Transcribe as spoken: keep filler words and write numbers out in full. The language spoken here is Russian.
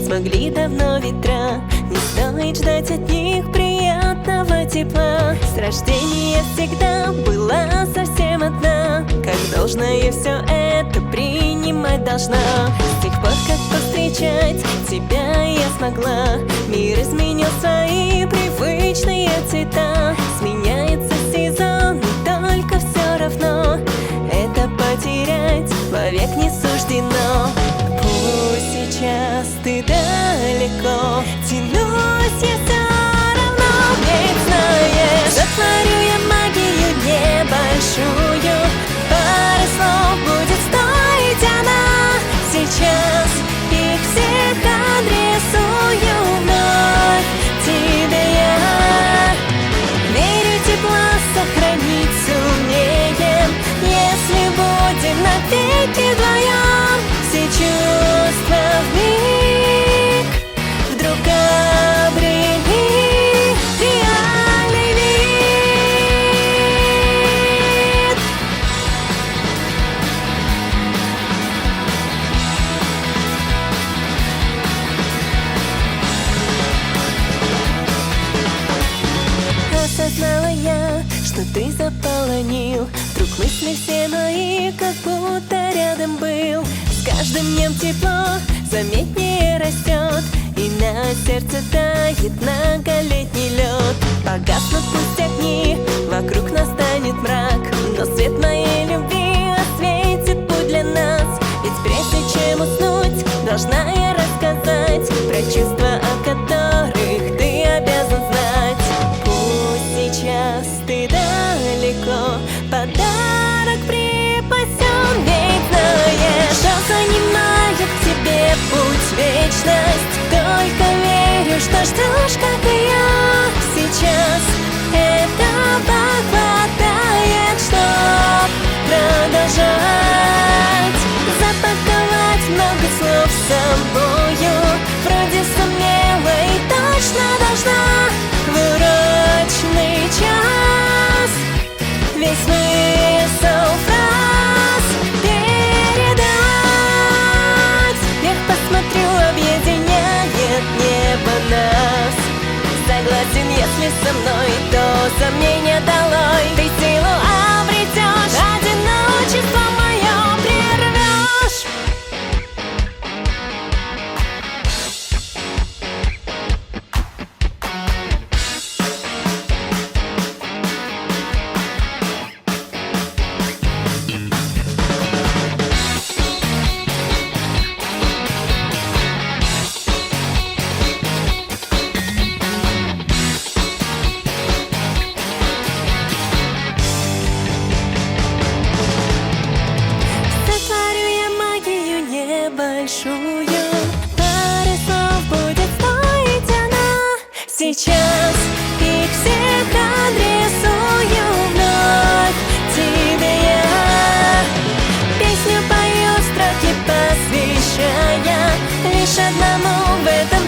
смогли давно ветра. Не стоит ждать от них приятного тепла. С рождения всегда была совсем одна, как должное все это принимать должна. С тех пор, как повстречать тебя я смогла, мир изменил свои привычные цвета. Сменяется сезон, только все равно это потерять вовек не суждено. Пусть сейчас ты далеко, тянусь я все равно, ведь знаешь, сотворю я магию небольшую, пара слов будет стоить она. Сейчас их всех адресую вновь тебе я. Верю, тепла сохранить сумеем, если будем навеки вдвоем. Все чувства вмиг вдруг обрели реальный вид. Осознала я, что ты заполонил вдруг мысли все мои, как будто рядом был. С каждым днем тепло заметнее растет, и на сердце тает многолетний лед. Погаснут пусть огни, вокруг настанет мрак, но свет моей любви осветит путь для нас. Ведь прежде чем уснуть, должна я рассказать про чувства, о которых ты обязан знать. Пусть сейчас ты далеко, подарок припасен, ведь знаешь, что занимает к тебе путь вечность. Только верю, что ждешь, как и я. Сейчас этого хватает, чтоб продолжать. Запаковать много слов с собою, вроде сумела и точно должна в урочный час весь смысл фраз передать. Вверх посмотрю, объединяет небо нас. Согласен, если со мной, то сомнения долой. Ты силу обретешь, одиночество мое прервешь. Большую, пары слов будет стоить она. Сейчас их всех адресую вновь тебе я. Песню пою, строки посвящая лишь одному в этом